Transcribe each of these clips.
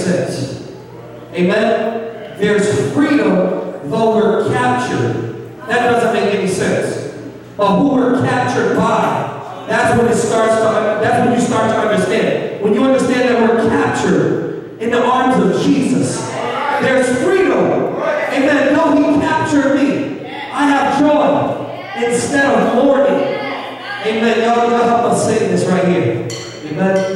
sense. Amen? There's freedom, though we're captured. That doesn't make any sense. But who we're captured by, that's when you start to understand. When you understand that we're captured in the arms of Jesus, there's freedom. Amen. No, he captured me. I have joy instead of mourning. Amen. Y'all help us sing this right here. Amen.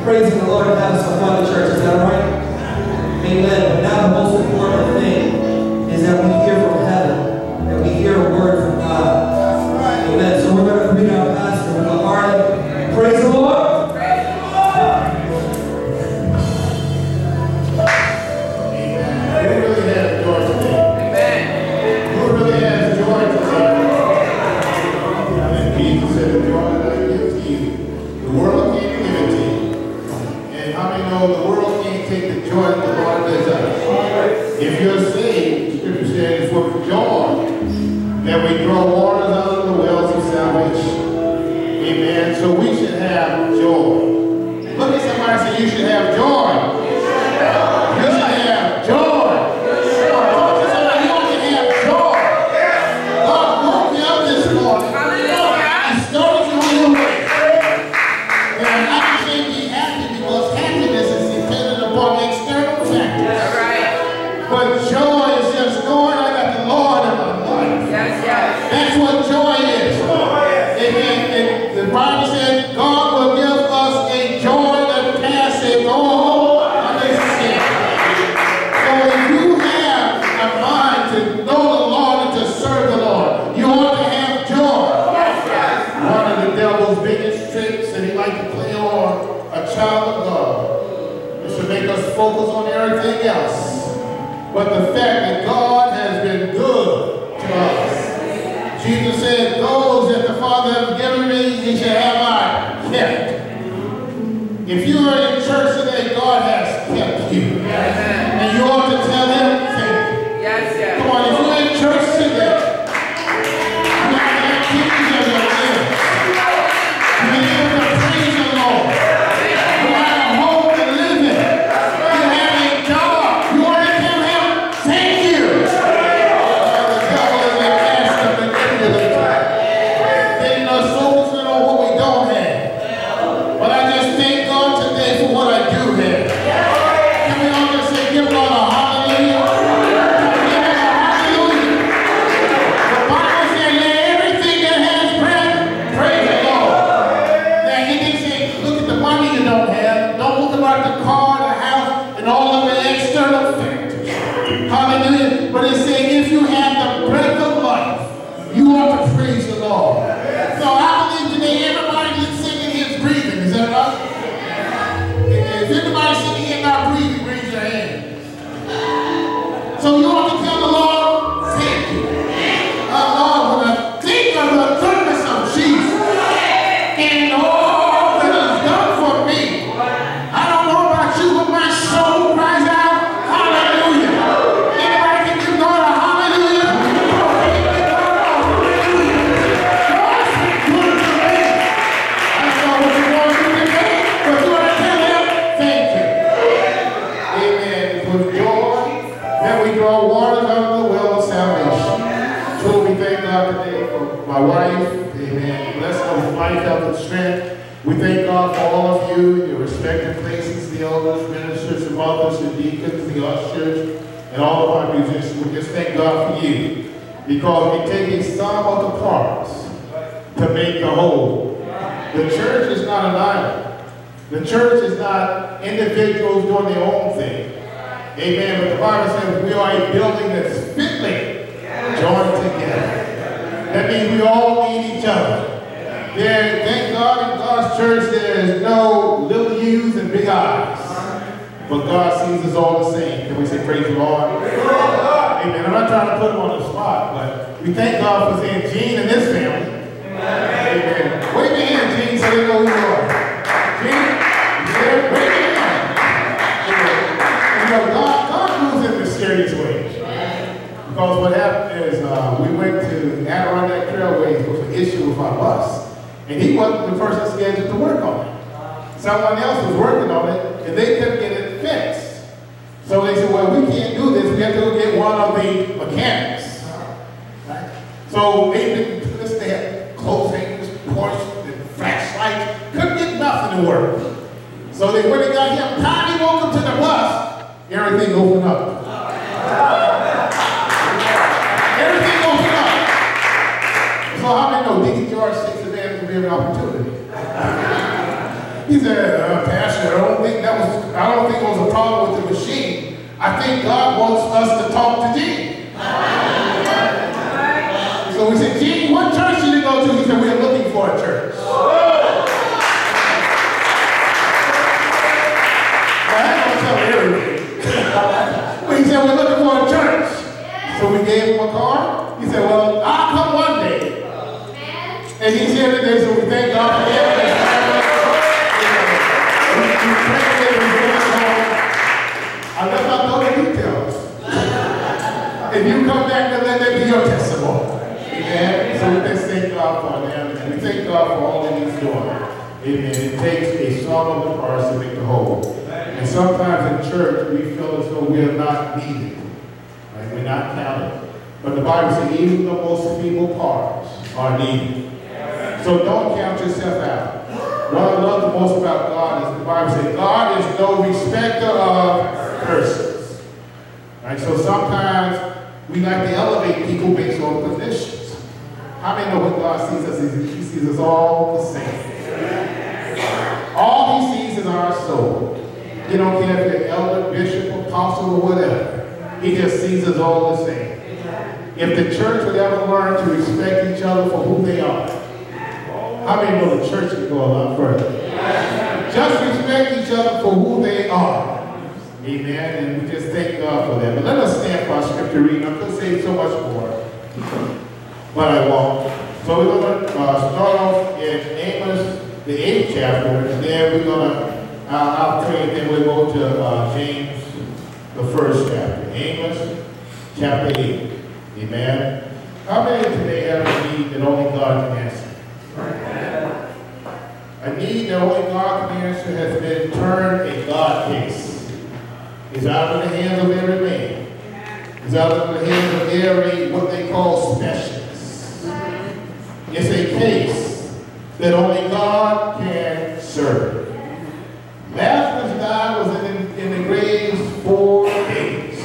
praising the Lord and having some fun in church. Is that all right? Amen. But now the most important thing is that we hear from heaven, that we hear a word from God. Amen. So we're going to greet our pastor with a heart of praise the Lord. The world can't take the joy that the Lord gives us. If you're saved, Scripture says it's with joy that we draw waters out of the wells of salvation. Amen. So we should have joy. Look at somebody and say, you should have joy. You should have joy. Somebody, you ought to have joy. God woke me up this morning. He started you on your way. And I can't be happy because happiness is dependent upon external factors. But joy is just knowing I got the Lord in my life. That's what joy is. And the Bible said God will give us a joy that passes all understanding. So if you have a mind to know the Lord and to serve the Lord, you ought to have joy. One of the devil's biggest tricks that he likes to play on a child of God is to make us focus on everything else. But the fact that God has been good to us. Jesus said, those that the Father has given me, he shall have I kept. If you are in church today, God has kept you. And you ought to tell him, thank you. Come on, if you're in church today, you have the activities of your lives. You may be able to praise the Lord. You have a home to live in. You have a job. You want to tell him, thank you. The devil is a cast of manipulator, getting us focusing on what we don't have. But I just thank God today for what I do have. Can we all just say, give God a hallelujah? Give him a hallelujah. The Bible said, let everything that has breath praise the Lord. Now, he didn't say, look at the money you don't have. Don't look about the car, the house, and all of the external factors. Hallelujah. But it's saying, if you have the breath of life, you ought to praise the Lord. So I believe today everybody that's sitting here is breathing. Is that right? If anybody sitting here not breathing, raise your hand. So you ought to tell the Lord, thank you. Lord, when I think of the goodness of Jesus and all that he's done for me, I don't know about you, but my soul cries out, hallelujah. Anybody can give God a hallelujah? God's been good to me. That's not what you want to do today, but you want to tell him, thank you. Amen. With joy, then we draw waters out of the well of salvation. So we thank God today for my wife. Amen. Bless her with life, health, and strength. We thank God for all of you in your respective places, the elders, ministers, and mothers, the deacons, the ushers, and all of our musicians. We just thank God for you. Because we take a sum of the parts to make the whole. The church is not an island. The church is not individuals doing their own thing. Amen. But the Bible says we are a building that's fitly joined together. That means we all need each other. Thank God in God's church there is no little U's and big I's. But God sees us all the same. Can we say praise the Lord? Amen. I'm not trying to put him on the spot, but we thank God for saying Gene and his family. Amen. Wave your hand, Gene, so they know who you are. Gene, yeah, wave your hand. You know, God moves in mysterious ways. Because what happened is we went to Adirondack Trailways with an issue with our bus. And he wasn't the person scheduled to work on it. Someone else was working on it, and they couldn't get it fixed. So they said, well, we can't do this. We have to go get one of the mechanics. Right? So they had clothes hangers, ports, and flashlights. Couldn't get nothing to work. So they went and got him. Time he woke up to the bus, everything opened up. Everything opened up. So how many know Deacon George takes advantage of every opportunity? He said, Pastor, I don't think it was a problem with the machine. I think God wants us to talk to Gene. So we said, Gene, what church did you go to? He said, we're looking for a church. I ain't going to tell everything. But he said, we're looking for a church. So we gave him a car. He said, well, I'll come one day. And he's here today, so we thank God for him. I left out all the details. If you come back, then let that be your testimony. Amen. So we just thank God for them. And we thank God for all that He's doing. Amen. It takes a sum of the parts to make the whole. And sometimes in church, we feel as though we are not needed. Right? We're not counted. But the Bible says even the most feeble parts are needed. So don't count yourself out. What I love the most about God is the Bible says God is no respecter of persons. Right? So sometimes we like to elevate people based on positions. How many know when God sees us, He sees us all the same? All He sees is our soul. He don't care if you're elder, bishop, apostle, or whatever. He just sees us all the same. If the church would ever learn to respect each other for who they are, how many know the church can go a lot further? Just respect each other for who they are. Amen. And we just thank God for that. But let us stand for our scripture reading. I could say so much more, but I won't. So we're going to start off in Amos, the 8th chapter, and then we're going to, I'll pray, and then we'll go to James, the 1st chapter. Amos, chapter 8. Amen. How many today have a need that only God can answer? A need that only God can answer has been turned a God case. It's out of the hands of every man. It's out of the hands of every, what they call, specialist. It's a case that only God can serve. Lazarus died, was in the grave 4 days.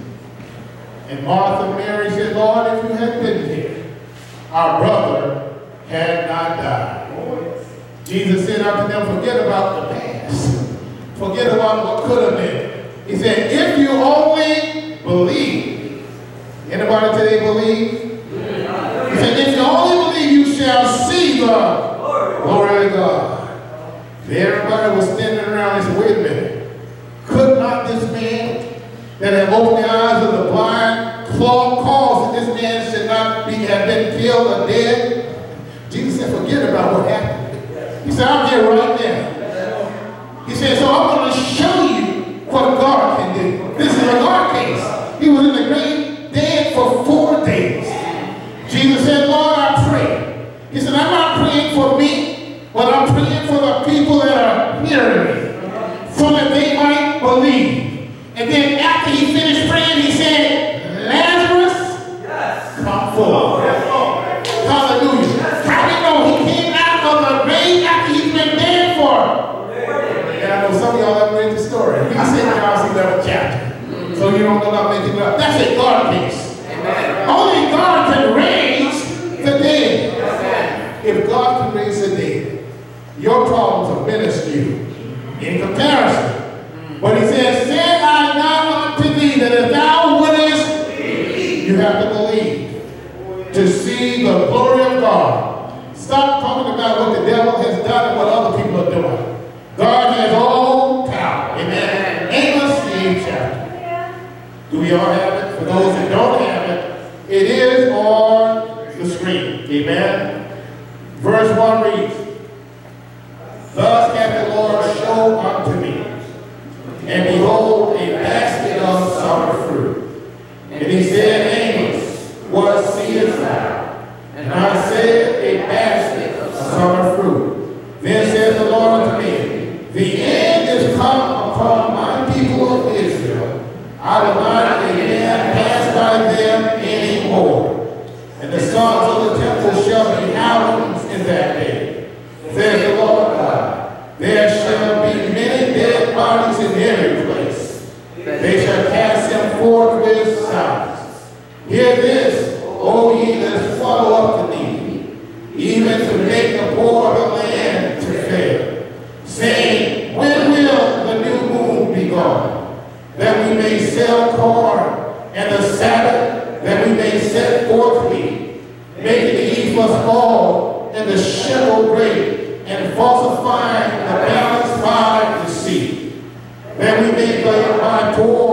And Martha and Mary said, Lord, if you had been here, our brother had not died. Jesus said unto them, forget about the past. Forget about what could have been. He said, if you only believe. Anybody today believe? He said, if you only believe, you shall see the glory of God. Everybody was standing around and said, wait a minute. Could not this man that have opened the eyes of the blind cause that this man should not have been killed or dead? Jesus said, forget about what happened. He said, I'm here right now. He said, so I'm going to show you what God can do. This is a God case. He was in the grave dead for 4 days. Jesus said, Lord, I pray. He said, I'm not praying for me, but I'm praying for the people that are hearing me, so that they might believe. And then after he finished praying, he said, Lazarus, come forth. Hallelujah. How do you know he came out of the grave after he's been dead for? And I know some of y'all have read the story. I said y'all see that chapter. So you don't know I'm making it up. That's a God case. Amen. Only God can raise the dead. Amen. If God can raise the dead, your problems are minuscule in comparison. But he says, said I not unto thee that if thou wouldest believe, you have to believe to see the glory of God. Stop talking about what the devil has done and what other people are doing. God has all power. Amen. Amos, the 8th chapter. Do we all have it? For those that don't have it, it is on the screen. Amen. Verse 1 reads, thus hath the Lord showed unto me, and behold, a basket of summer fruit. And he said, Amos, what seest thou? And I said, a basket of summer fruit. Then said the Lord unto me, the end is come upon my people of Israel. I will not again pass by them any more. And the sons of the temple shall be howlings in that day. Says the Lord God, there shall be many God, that we may sell corn, and the Sabbath, that we may set forth wheat, making the ephah fall, and the shekel great, and falsifying the balance by deceit, that we may buy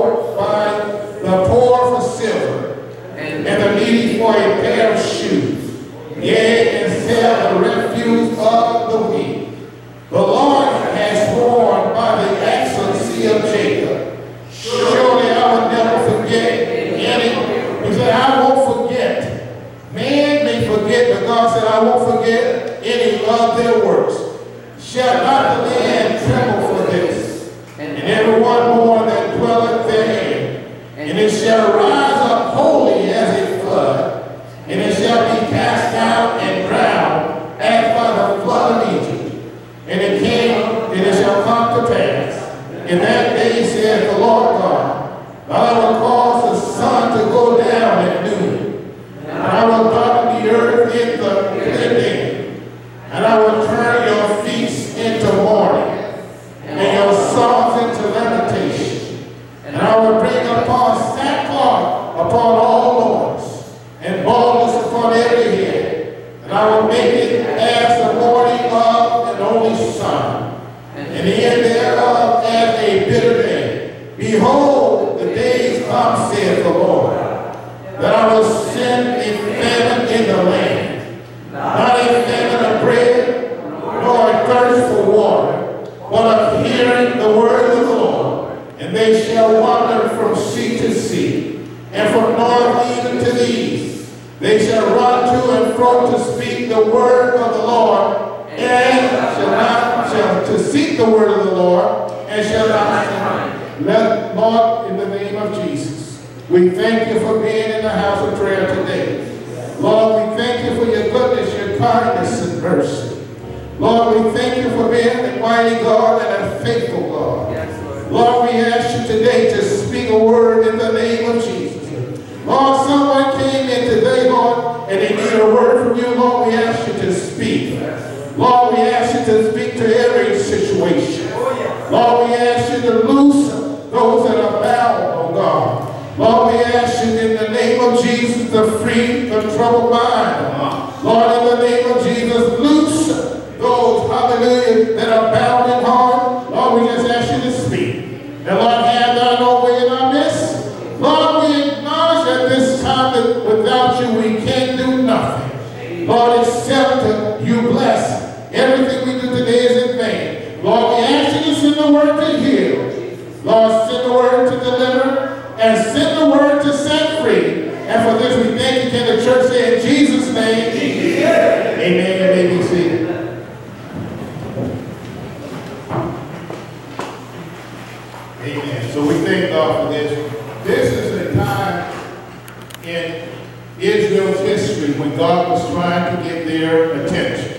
the poor for silver, and the needy for a pair of shoes, yea, and sell the refuse of the weak. The Lord has sworn by the excellency of Jacob, surely I will never forget any. He said, I won't forget. Man may forget, but God said, I won't forget any of their works. Shall not the land tremble for this, and everyone born that dwelleth therein? And it shall rise up wholly as a flood, and it shall be cast down and drowned as by the flood of Egypt. And it came, and it shall come to pass. In that day, saith the Lord God, I will cause the sun to go down at noon, and I will darken the earth in the midday, and I will turn your feasts into mourning, and your songs into lamentation. And I will bring upon sackcloth upon all lords, and baldness upon every head, and I will make it as the morning of an only son, and the end thereof as a bitter day. Behold, the days come, saith the Lord, that I will send a famine in the land, not a famine of bread, nor a thirst for water, but of hearing the word of the Lord. And they shall wander from sea to sea, and from north even to the east. They shall run to and fro to speak the word of the Lord, and shall to seek the word of the Lord, and shall not find. Let, Lord, in the name of Jesus, we thank you for being in the house of prayer today. Lord, we thank you for your goodness, your kindness, and mercy. Lord, we thank you for being a mighty God and a faithful God. Yes, Lord, we ask you today to speak a word in the name of Jesus. Lord, someone came in today, Lord, and they need a word from you. Lord, we ask you to speak. Lord, we ask you to speak to every situation. Lord, we ask you to loose those that are bound, oh God. Lord, we ask you in the name of Jesus to free the troubled mind. Lord, in the name of Jesus, loose those, hallelujah, that are bound in heart. Lord, we just ask you to speak. And Lord, have thine own way in our midst. Lord, we acknowledge at this time that without you we can do nothing. Lord, except you bless. Everything we do today is in vain. Lord, we ask you to send the word to heal. Lord, send the word to deliver, and send the word to set free. And for this we thank you. Can the church say in Jesus' name? Amen. Amen. You may be seated. Amen. So we thank God for this. This is a time in Israel's history when God was trying to get their attention.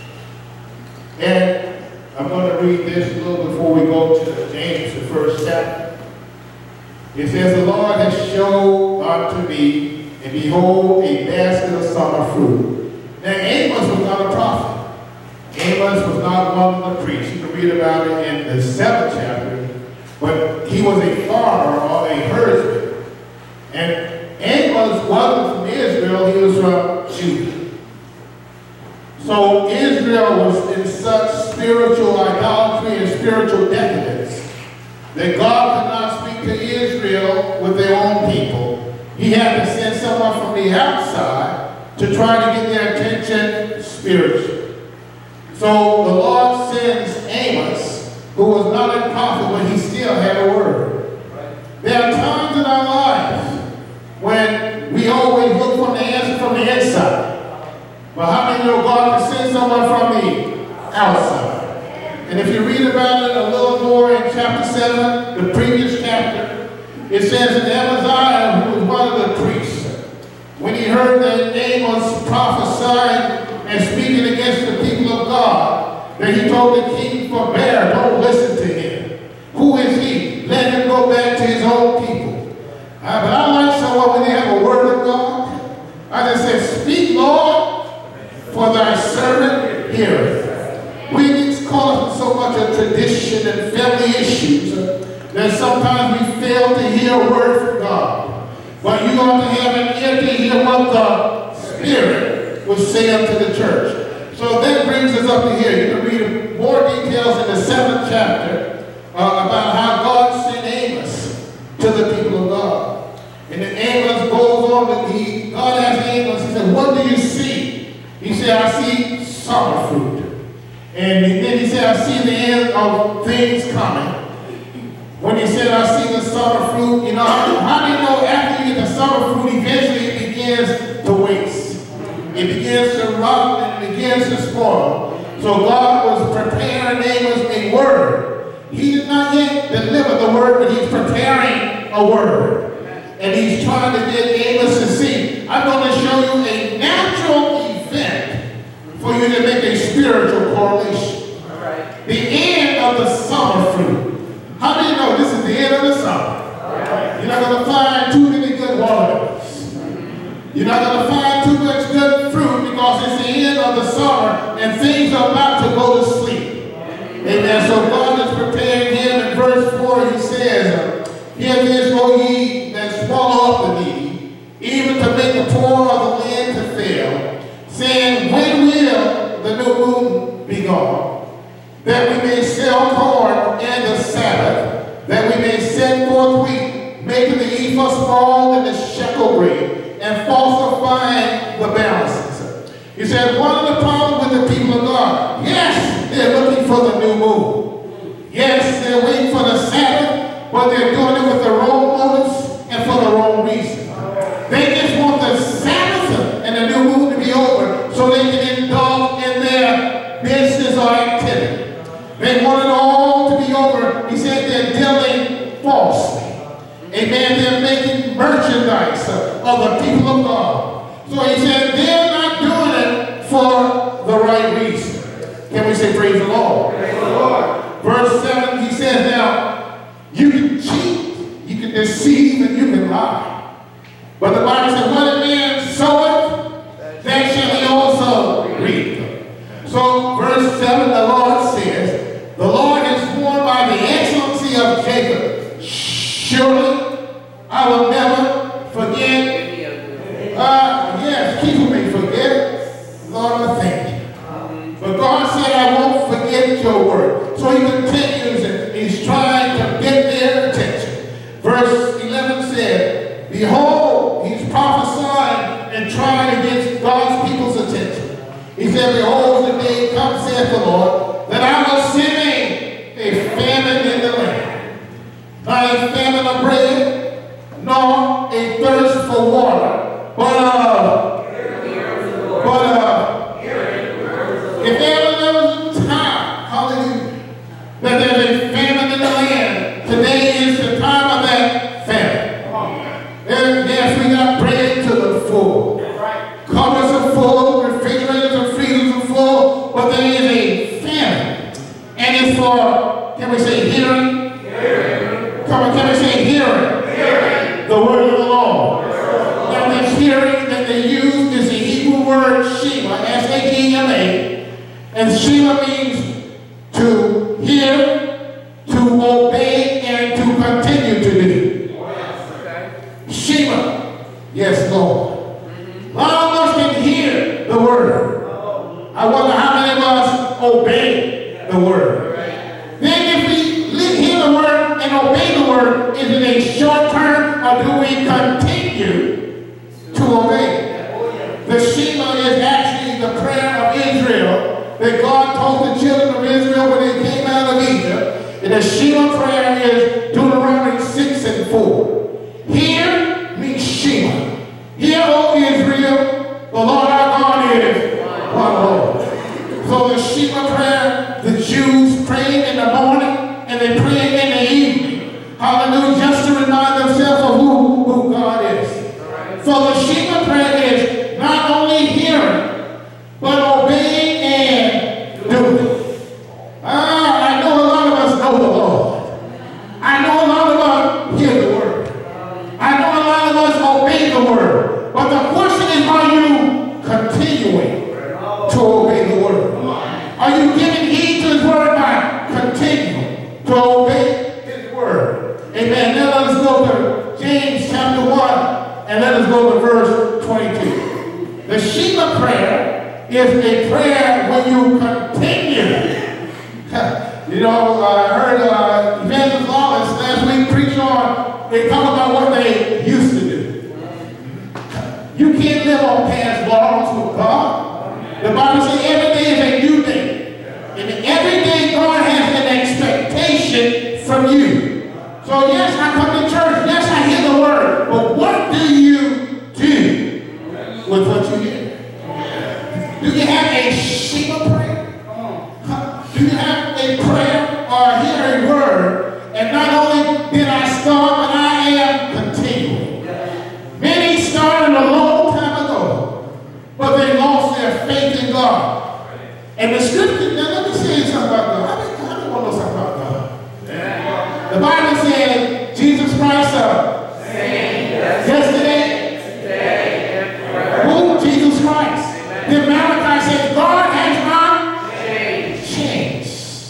And I'm going to read this a little before we go to James, the first chapter. It says, the Lord has showed unto me, and behold, a basket of summer fruit. Now Amos was not a prophet. Amos was not one of the priests. You can read about it in the 7th chapter. But he was a farmer or a herdsman. And Amos wasn't from Israel, he was from Judah. So Israel was in such spiritual idolatry and spiritual decadence that God could not speak to Israel with their own people. He had to send someone from the outside to try to get their attention spiritually. So the Lord sends Amos, who was not a prophet, but he still had a word. There are times in our lives when we always look for the answer from the inside. But how many know God can send someone from the outside? And if you read about it a little more in chapter 7, the previous chapter, it says that Amaziah, who was one of the priests, when he heard that Amos prophesying and speaking against the people of God, that he told the king, forbear, don't listen to him. Who is he? Let him go back to his own people. But I like someone when they have a word of God. I just say, speak, Lord, for thy servant heareth. We get caught up in so much of tradition and family issues that that sometimes we fail to hear a word from God. But you ought to have an ear to hear what the Spirit will say unto the church. So that brings us up to here. You can read more details in the 7th chapter about how God sent Amos to the people of God. And then Amos goes on, God asked Amos, he said, what do you see? He said, I see summer fruit. And then he said, I see the end of things coming. When he said, I see the summer fruit, you know, how do you know after you get the summer fruit, eventually it begins to waste. It begins to rot and it begins to spoil. So God was preparing Amos a word. He did not yet deliver the word, but he's preparing a word. And he's trying to get Amos to see, I'm going to show you a natural event for you to make a spiritual correlation. Right. The end of the summer fruit. How do you know this is the end of the summer? Right. You're not going to find too many good watermelons. You're not going to find too much good fruit because it's the end of the summer and things are about to go to sleep. Amen. So God is preparing him. In verse 4 he says, hear this, O ye that swallow up the needy, even to make the poor of the land to fail, saying, when will the new moon be gone? That we may sell corn in the Sabbath, that we may send forth wheat, making the ephah small and the shekel great, and falsifying the balances. He said, one of the problems with the people of God, yes, they're looking for the new moon. Yes, they're waiting for the Sabbath, but they're doing it with the wrong motives and for the wrong reason. They just want the Sabbath and the new moon to be over so they can indulge in their business or activity. They want it all to be over. He said they're dealing falsely. Amen. They're making merchandise of the people of God. So he said they're not doing it for the right reason. Can we say praise the Lord? Praise the Lord. Verse 7, he says, now, you can cheat, you can deceive, and you can lie. But the Bible said, what a man soweth, that shall he also reap. So verse 7, the Lord says, the Lord has sworn by the excellency of Jacob, surely I will never forget. Yes, people may forget. Lord, I thank you. But God said, I won't forget your word. So he continues and he's trying to get their attention. Verse 11 said, behold, he's prophesying and trying to get God's people's attention. He said, behold, the day comes, saith the Lord, that I will send a famine in the land. Not a famine of bread, nor a thirst for water, but if ever was a time, hallelujah, that there's a famine in the land, today is the time of that famine. And yes, we got bread to the full. Cupboards are full, refrigerators and freezers are full, but there is a famine. And it's for, can we say hearing? Hearing. Come on, can we say hearing? Hearing. The word of the Lord. Now this hearing that they use is the Hebrew word Shema, S-H-E-M-A. And Shema means to hear, to obey, and to continue to do. Shema. Yes, Lord. A lot of us can hear the word. I wonder how many of us obey the word. Then if we hear the word and obey the word, is it a short term or do we continue to obey? The Shema is actually the prayer of Israel that God told the children of Israel when they came out of Egypt. And the Shema prayer is Deuteronomy 6 and 4. Hear means Shema. Hear, O Israel, the Lord our God is one Lord. So the Shema prayer, the Jews prayed in the morning and they prayed in the evening. Hallelujah, just to remind themselves of who God is. So the Shema prayer is not only hearing, but obeying and doing. I know a lot of us know the Lord. I know a lot of us hear the word. I know a lot of us obey the word. But the question is, are you continuing to obey the word? Are you giving heed to his word by continuing to obey his word? chapter 1, and let us go to verse 22. The Shema prayer is a prayer when you continue. You know, I heard Evangelist Lawless last week preach on, they talk about what they used to do. You can't live on past laurels with God. The Bible says every day is a new day. And every day God has an expectation from you. So yes, I come to church. Yes, I hear the word. But what do you do with what you hear? Do you have a Shema prayer? Do you have a prayer or hear a word? And not only did I start, but I am continuing. Many started a long time ago, but they lost their faith in God. And the scripture, now let me say something about God. I don't want to know something about God. The Bible says Jesus Christ yesterday, today, and forever. Who? Jesus Christ. Then Malachi says God has not changed.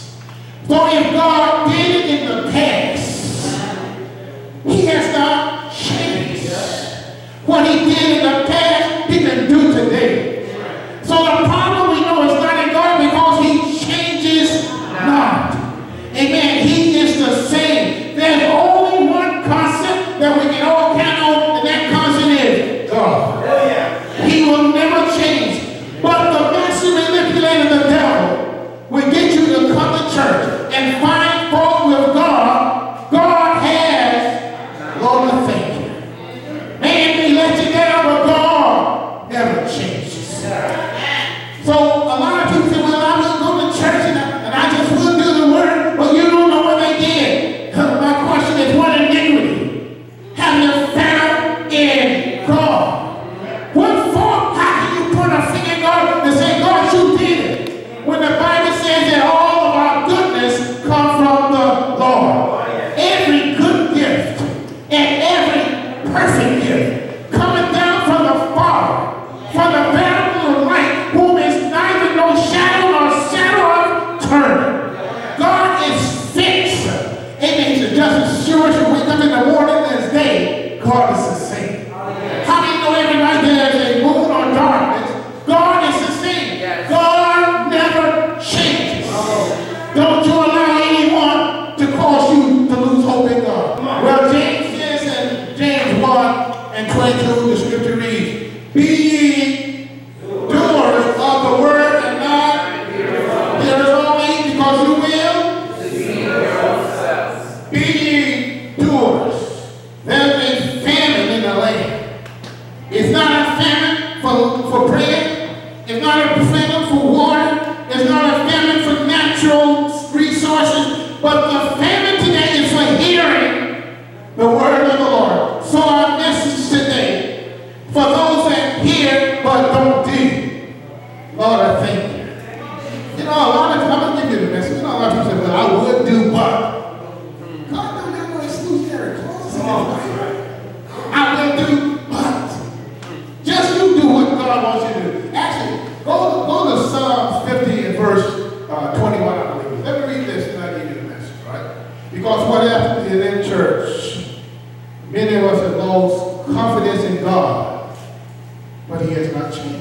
So if God did it in the past, he has not changed. What he did in the past, he can do today. So the problem we know is not in God because he changes not. Amen. He is the same. There's only one constant that we can all count on, and that constant is God. He will never change. But the master manipulator, the devil, will get you to come to church and find fault with God. God has, Lord, I thank you. Man may let you down, but God never changes. So a lot of people say, well, I will go to church and I just will do the word, but you don't know what they did. My question is, what iniquity have you found in God? What fault? How can you put a finger in God and say, God, you did it? When the Bible says that all of our goodness come from the Lord. Every good gift and every perfect gift coming down from the Father, from the bountiful of light, whom is neither no shadow nor shadow of turning. God is fixed. Amen. So just as sure as you wake up in the morning as day, God is the same. How many know every night there is a moon or darkness? God is the same. God never changes. Don't you allow anyone to cause you to lose hope in God. Well, James says in James 1 and 22, the scripture reads, be ye doers of the word and not hearers only, because you will deceive yourselves. Be ye doers. There's a famine in the land. It's not a famine for bread. It's not a famine for water. It's not a famine for natural resources. But the famine today is for hearing the word of the Lord. So our message today, for those that hear but don't do, Lord, I thank you. You know, a lot of times, I'm going to give you the message. You know, a lot of people say, well, I would do but. God don't have no exclusionary clauses in his life. I will do but. Just you do what God wants you to do. Actually, go to Psalm 50 and verse 21, I believe. Let me read this and I'll give you the message, right? Because what happens is in church, many of us have lost confidence in God, but he has not changed.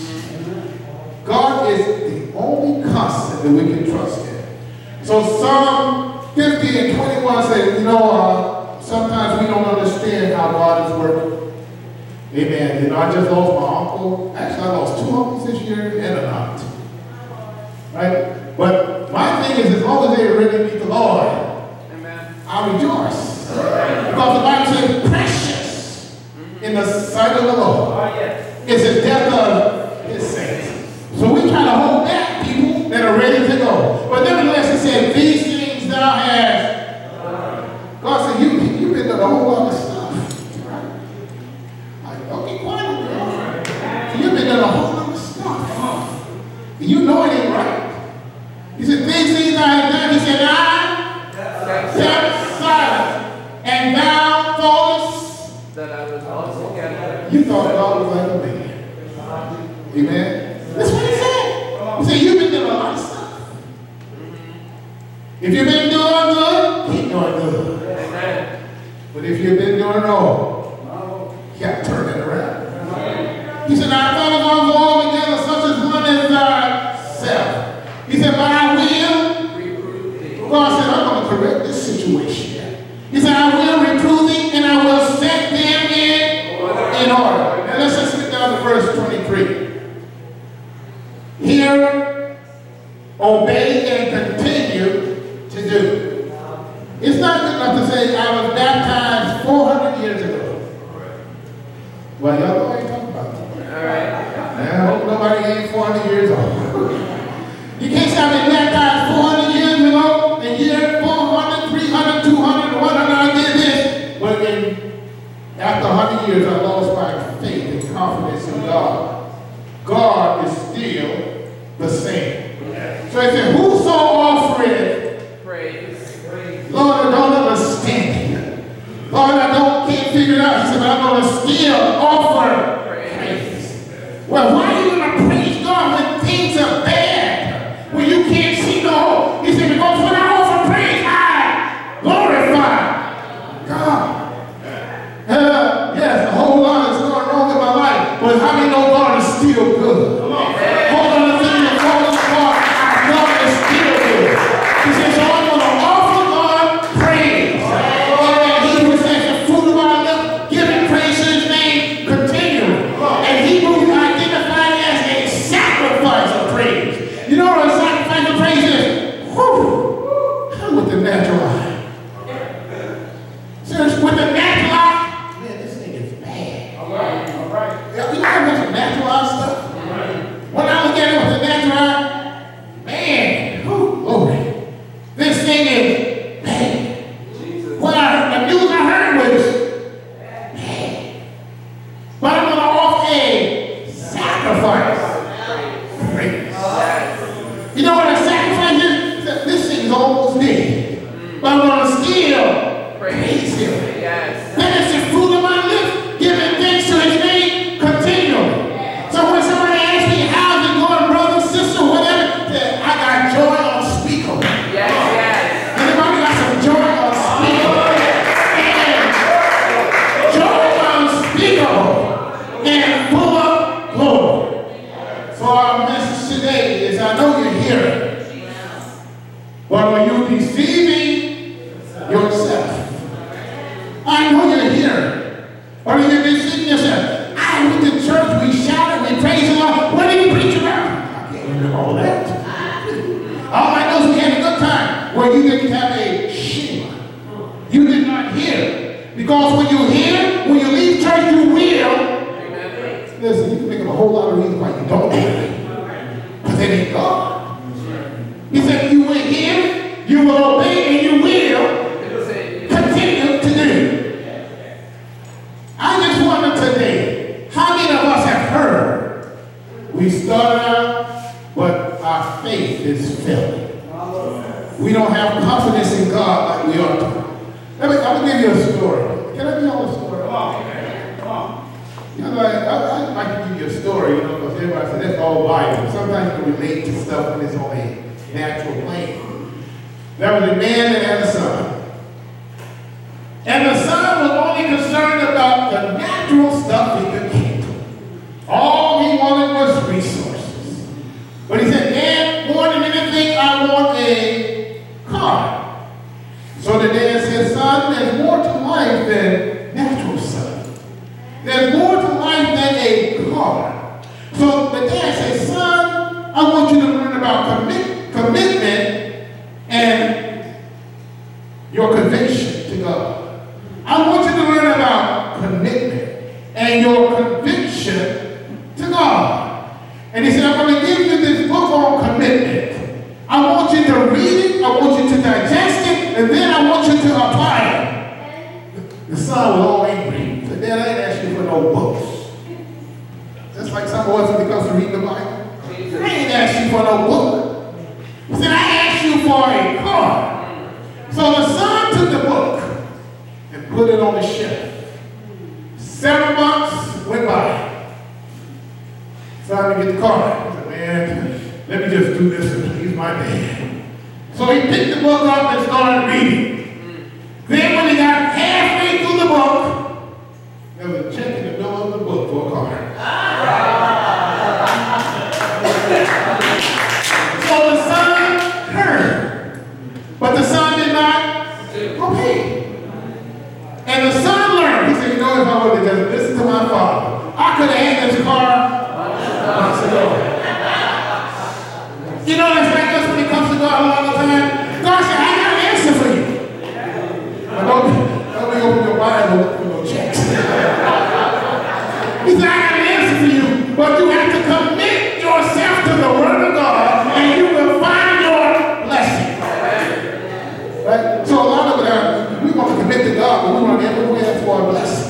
God is the only constant that we can trust in. So Psalm 50 and 21 says, you know, sometimes we don't understand how God is working. Amen. You know, I just lost my uncle. Actually, I lost 2 uncles this year and an aunt. Right? But my thing is, as long as they really meet the Lord, amen, I rejoice. Because the Bible says, precious in the sight of the Lord is the death of his saints. So we try to hold back people that are ready to go. But nevertheless, he said, these things thou hast. God said, you've been doing a whole lot of stuff. Right? Okay, quiet, girl. So you've been doing a whole lot of stuff. You know it ain't right. He said, these things I have done. He said, I kept silent. And thou thoughtest that I was altogether. You thought God was like a man. Amen. That's what he said. He said, you've been doing a lot of stuff. If you've been doing good, keep doing good. Amen. But if you've been doing wrong, He said, I will reprove thee, and I will set them in order. Now let's just get down to verse 23. Hear, obey, and continue to do. It's not good enough to say, I was baptized 400 years ago. Well, y'all know what I'm talking about. All right. I hope nobody ain't 400 years old. You can't say I've been baptized 400 years ago, and year 400, 300, 200, 100, I did this. But then, after 100 years, I lost my faith and confidence in God. God is still the same. So he said, whoso offereth praise. Lord, I don't understand it. Lord, I can't figure it out. He said, but I'm going to still offer praise. Well, why are you going to praise God when things are bad? When you can't see the hope? He said, because when I offer praise, I glorify God. Yes, a whole lot is going wrong in my life. But how many know God is still good? Hold on, the thing that falls apart, God is still good. He says, so I'm going to offer God praise. And Hebrews says, the fruit of our lips, giving praise to his name continually. And Hebrews identified it as a sacrifice of praise. You know what a sacrifice of praise is? Whew! How with the natural eye? Seriously, with the natural eye, man, this thing is bad. All right. You know how much natural eye stuff? When I look at it with the natural eye, man, glory. This thing is bad. Well, the news I heard was bad. But I'm going to offer a sacrifice. Praise. You know what a sacrifice is? This thing is almost dead. But I'm going to still praise him. Yes. That is the fruit of my lips, giving thanks to his name continually. So when somebody asks me, how's it going, brother, sister, whatever, I got joy unspeakable. Yes. Anybody got some joy unspeakable? And joy unspeakable and full of glory. So our message today is, I know you're hearing, but are you deceiving yourself? I know you're here. Or are you deceiving yourself? I went to church, we shouted, we praised the Lord. What did you preach about? I can't remember all that. All I know is we had a good time. Well, you didn't have a shema. You did not hear. Because when you hear, when you leave church, you will. Listen, you can think of a whole lot of reasons why you don't hear. But that ain't God. He said, you will hear, you will obey, and you will continue to do. I just wonder today, how many of us have heard? We started out, but our faith is failing. We don't have confidence in God like we ought to. I'm going to give you a story. Can I tell a story? Come on. You know, I'd like to give you a story, you know, because everybody says that's all Bible. Sometimes you can relate to stuff when it's on a natural plane. There was a man that had a son. And the son was only concerned about the natural stuff he could get. All he wanted was resources. But he said, Dad, more than anything, I want a car. So the dad said, son, there's more to life than natural stuff. There's more to life than a car. So the dad said, son, I want you to learn about commitment and your conviction to God. I want you to learn about commitment and your conviction to God. And he said, I'm going to give you this book on commitment. I want you to read it, I want you to digest it, and then I want you to apply it. The son was all angry. He said, Dad, I ain't asked you for no books. That's like some of us when it comes to reading the Bible. I ain't asked you for no book. He said, I asked you for a car. So the son took the book and put it on the shelf. 7 months went by. Time to get the car. He said, man, let me just do this and please my dad. So he picked the book up and started reading. Then when he got halfway through the book, there was a check in the middle of the book for a car. So the son heard, but the son did not obey. if I would have just listened to my father, I could have had this car months ago. You know, it's like us when it comes to God all the time. God said, I got an answer for you. But don't be open your Bible with no checks. He said, I got an answer for you, but you have to commit yourself to the Word of God, and you will find your blessing. Right? So a lot of that, we want to commit to God, but we want to get everywhere for a blessing.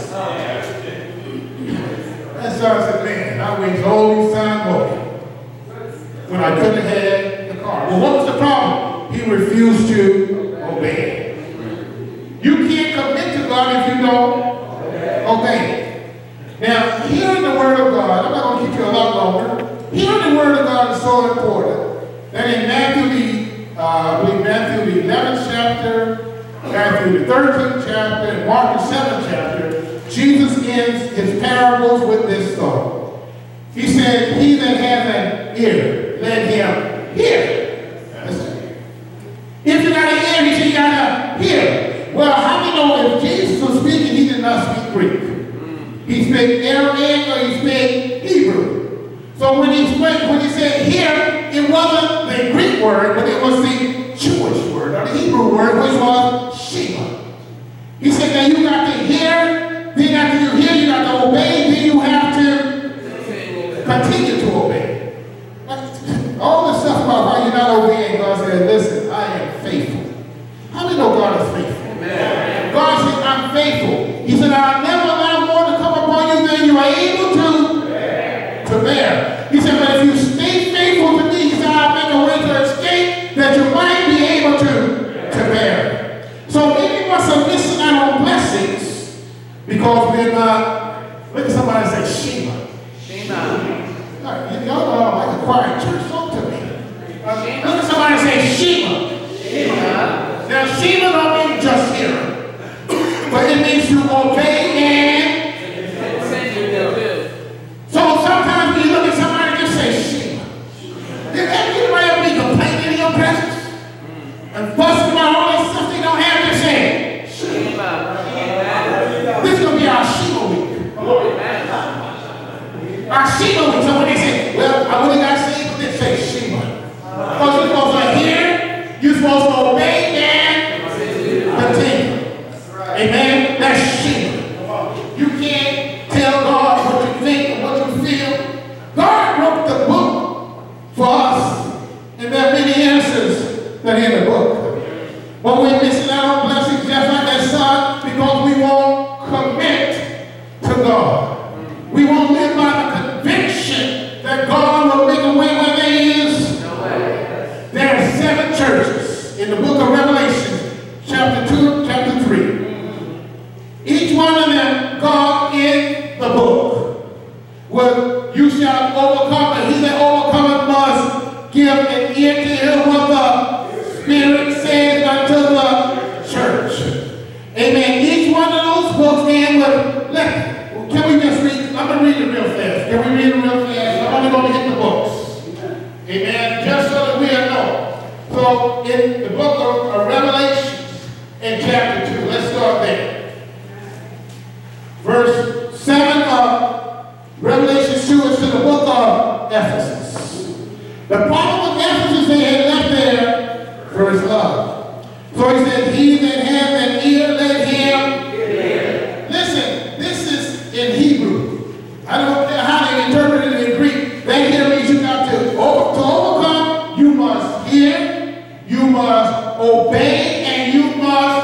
That son said, man, I waited all these time morning when I couldn't have the car. Well, what was the problem? He refused to obey. You can't commit to God if you don't obey. Now, hearing the Word of God, I'm not going to keep you a lot longer. Hearing the Word of God is so important. And in Matthew I believe Matthew the 11th chapter, Matthew the 13th chapter, and Mark the 7th chapter, Jesus ends his parables with this thought. He said, he that hath an ear, let him hear. Listen. If you got an ear, he said you got to hear. Well, how do you know if Jesus was speaking, he did not speak Greek? He spoke Aramaic or he spoke Hebrew. So when he said here, it wasn't the Greek word, but it was the Jewish word, or the Hebrew word, which was Shema. He said that you got to hear, then after you hear, you got to obey, then you have to continue to obey. All this stuff about why you're not obeying, God said, listen, I am faithful. How do you know God is faithful? Amen. God said, I'm faithful. He said, I'll never allow more to come upon you than you are able to bear. He said, but if you stay faithful to me, he said, I'll make a way to escape that you might be able to bear. So many of us are missing out on blessings because we're not, look at somebody and say, Shema. Shema. Y'all know like a quiet church, talk to me. Look at somebody and say, Shema. Shema. Now, Shema don't mean just hear, but it means to obey and so sometimes when you look at somebody and just say, Shema. Did anybody ever be complaining in your presence? And busting about all this stuff they don't have to say? Shema. This is going to be our Shema week. Our Shema week. So when they say, well, I really got saved, but they say Shema. Because you're supposed to hear, you're supposed to obey and continue. Amen? That's Shema. You can't tell God what you think and what you feel. God wrote the book for us, and there are many answers that are in the book. But we're missing out on blessings just like that son because we won't commit to God. We won't live by the conviction that God will make a way where there is no way. There are 7 churches in the book of Revelation, chapter 2 and chapter 3. Each one of them, God in the book. Well, you shall overcome, and he that overcometh must give an ear to hear what the Spirit says unto the church. Amen. Each one of those books end with, can we just read? I'm going to read it real fast. Can we read it real fast? I'm only going to hit the books. Amen. Just so that we know. So, in the book of Revelation, in chapter 2, let's start there. Verse 7 of Revelation 2 is to the book of Ephesus. The problem with Ephesus, they had left there first love. So he said, he that hath an ear, let him hear. Listen, this is in Hebrew. I don't care how they interpret it in Greek. That here means you got to overcome, you must hear, you must obey, and you must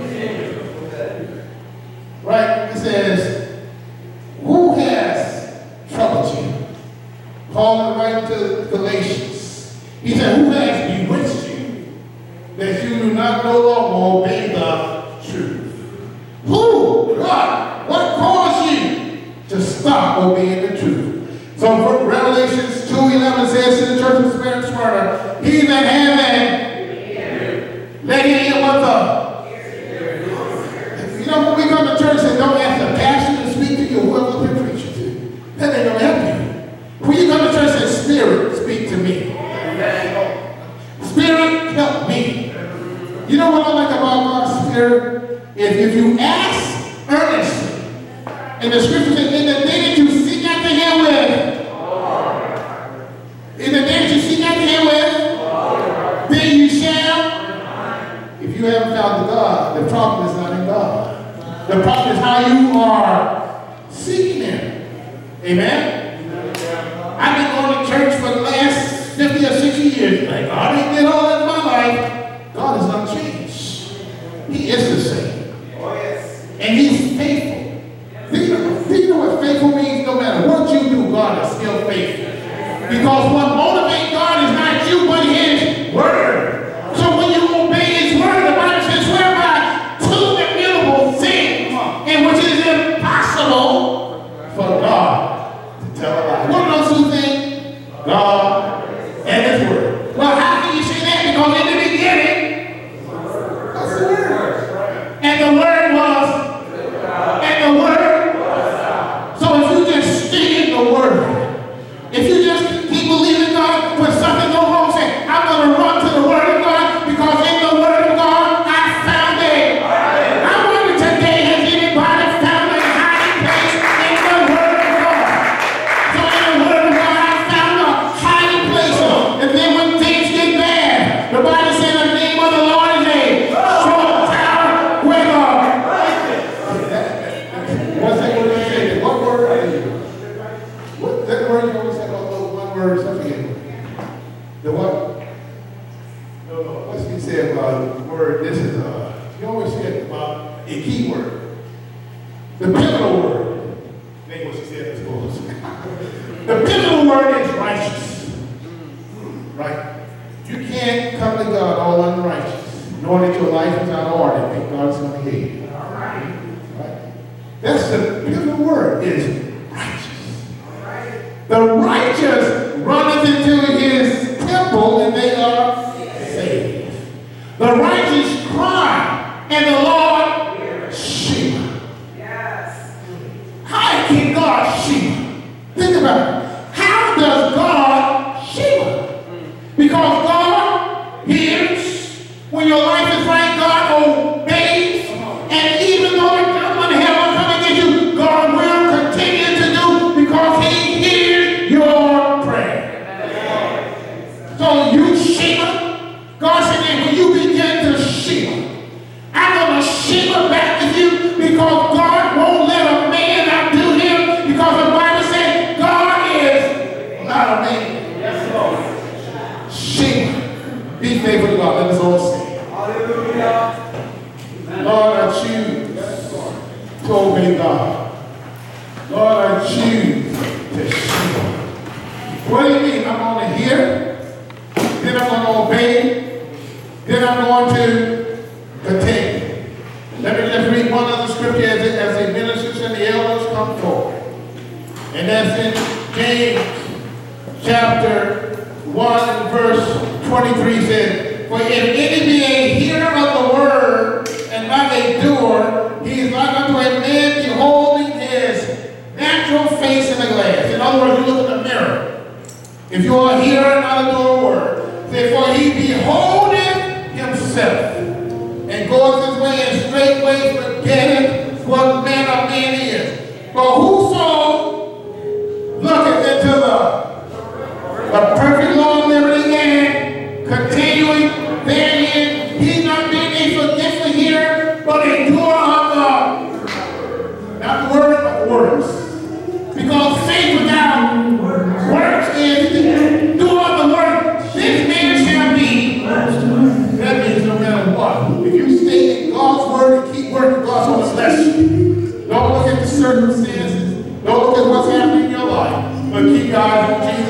right? It says, who has troubled you? Paul writing to the Galatians. He said, who has bewitched you that you do not no longer obey the truth? Who? God. What caused you to stop obeying the truth? So Revelation 2:11 says to the church of Smyrna, he that hath an ear, let him hear what the you know, when we come to church and don't ask the pastor to speak to you, whoever we're preaching to, that ain't going to help you. When you come to church and say, Spirit, speak to me. Spirit, help me. You know what I like about God's Spirit? If you ask earnestly, And the scripture says, in the day that you seek after him with, in the day that you seek after him with, then you shall. If you haven't found the God, the problem is not in God. The problem is how you are seeking him. Amen? I've been going to church for the last 50 or 60 years. Like, God ain't did all that in my life. God is unchanged. He is the same. And he's faithful. Do you know what faithful means? No matter what you do, God is still faithful. Because what motivates God is not you, but his word. So when you obey his word, the Bible says, swear by two immutable things, in which it is impossible for God to tell a lie. What are those two things? God and his word. Well, how can you say that? Because in the beginning, that's the word. And the word was, and the word. So if you just stay in the word, if you just keep believing God, when something goes wrong, say, I'm going to run to the word of God, because in the word of God, I found it. I wonder today, has anybody found a hiding place in the word of God? So in the word of God, I found a hiding place. And then when things get bad, the Bible says the name of the Lord is a strong tower with a... What's that word you say? What word are you? What that word you always say about those one words? I forget. The what? No. What's he say about the word? This is you always say about a key word. The pivotal word. Think what she said, I suppose. The pivotal word is righteous. Right? You can't come to God all unrighteous, knowing that your life is out of order and think God's going to hear you. Right? That's the pivotal word, is righteous. The righteous runneth into his temple and they are saved. The righteous cry and the Lord Shema. How can God Shema? Think about it. How does God Shema? Because God hears when your life is right, God obeys, and even though the judgment of hell will come against you, God will continue to do, because he hears your prayer. So you Shema, God said that when you begin to Shema, I'm going to Shema back to you, because God won't let a man outdo him, because the Bible says God is not a man. Shema. Be faithful to God. Let us all sing. Lord, I choose to obey God. Lord, I choose to Shema. What do you mean? I'm going to hear, then I'm going to obey, then I'm going to continue. Let me just read one other scripture as the ministers and the elders come forward. And that's in James chapter 1 and verse 23 says, for if any be a hearer of the word and not a doer, he is like unto a man beholding his natural face in a glass. In other words, you look in the mirror. If you are a hearer and not a doer word, therefore he beholdeth himself and goeth his way and straightway forgetteth what manner of man he is. For whoso looketh into the perfect law of liberty and continuing therein, he's not being a forgetful hearer, but a doer of the, not the word, but the words. Because faith without works is doer of the word. This man shall be. That means no matter what. If you stay in God's word and keep working, God's going to bless you. Don't look at the circumstances. Don't look at what's happening in your life. But keep God in Jesus.